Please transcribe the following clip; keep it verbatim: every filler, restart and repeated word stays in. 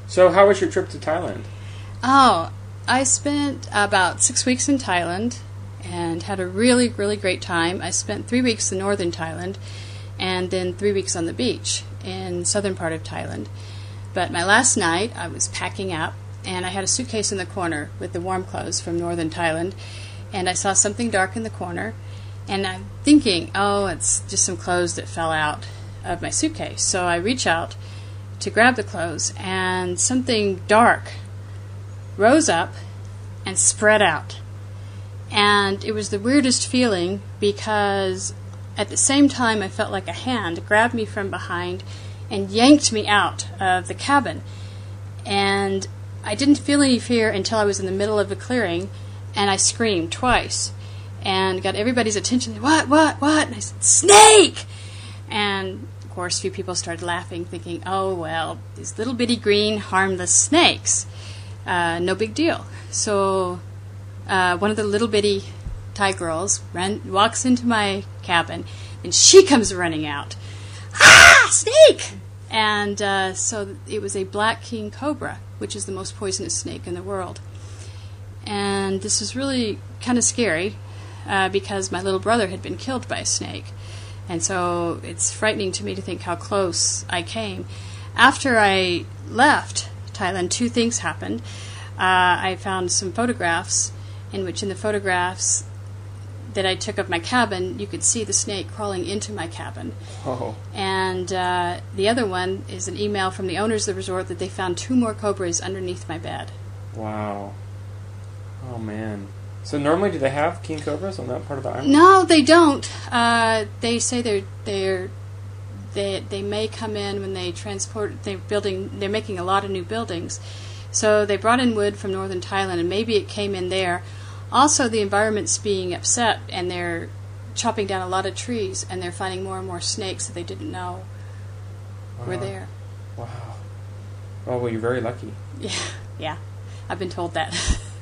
So how was your trip to Thailand? Oh, I spent about six weeks in Thailand and had a really, really great time. I spent three weeks in northern Thailand and then three weeks on the beach in southern part of Thailand. But my last night, I was packing up, and I had a suitcase in the corner with the warm clothes from northern Thailand, and I saw something dark in the corner, and I'm thinking, oh, it's just some clothes that fell out of my suitcase. So I reach out to grab the clothes, and something dark rose up and spread out. And it was the weirdest feeling because at the same time I felt like a hand grabbed me from behind and yanked me out of the cabin. And I didn't feel any fear until I was in the middle of a clearing, and I screamed twice and got everybody's attention. What, what, what? And I said, snake! And of course a few people started laughing, thinking, oh, well, these little bitty green harmless snakes. Uh, no big deal. So uh, one of the little bitty Thai girls ran, walks into my cabin, and she comes running out. Ah, snake! And uh, so it was a black king cobra, which is the most poisonous snake in the world. And this was really kind of scary uh, because my little brother had been killed by a snake. And so it's frightening to me to think how close I came. After I left Thailand, two things happened. Uh, I found some photographs in which in the photographs that I took of my cabin, you could see the snake crawling into my cabin. Oh. And uh, the other one is an email from the owners of the resort that they found two more cobras underneath my bed. Wow. Oh, man. So normally do they have king cobras on that part of the island? No, they don't. Uh, they say they're they're they they may come in when they transport. They're building. They're making a lot of new buildings. So they brought in wood from northern Thailand, and maybe it came in there. Also, the environment's being upset, and they're chopping down a lot of trees, and they're finding more and more snakes that they didn't know wow. were there. Wow. Oh, well, you're very lucky. Yeah, yeah. I've been told that.